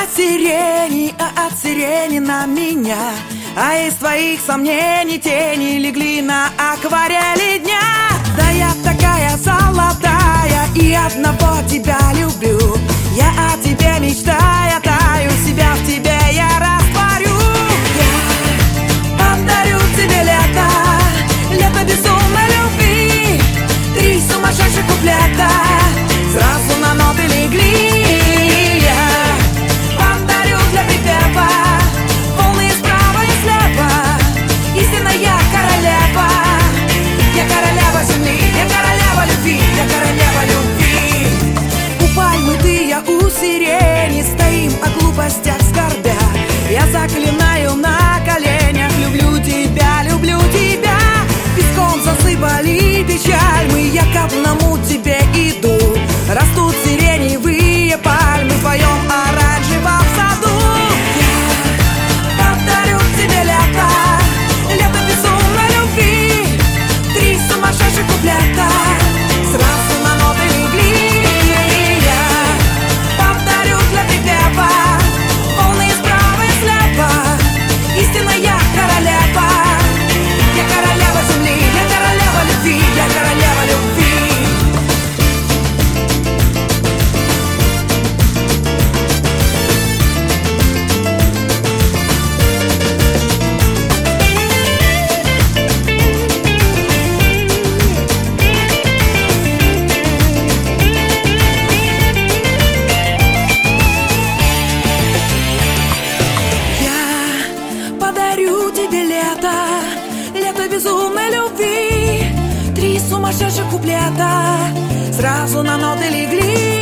от сирени на меня. А из твоих сомнений тени легли на акварели дня. Да я такая золотая и одного тебя люблю. Я о тебе мечтаю, таю, себя в тебе я растворю. Я подарю тебе лето, лето безумной любви. 3 сумасшедших куплета сразу на ноты легли. Стоим о глупостях скорбя. Я заклинаю на коленях: люблю тебя, люблю тебя. Песком засыпали печаль мы, я к одному тебе иду. Растут сиреневые пальмы в твоем оранжевом саду. Я подарю тебе лето, лето безумной любви. 3 сумасшедших куплета сразу на ноты легли. Истинная королева, я королева земли, я королева любви, я королева любви. Лето безумной любви. 3 сумасшедших куплета сразу на ноты легли.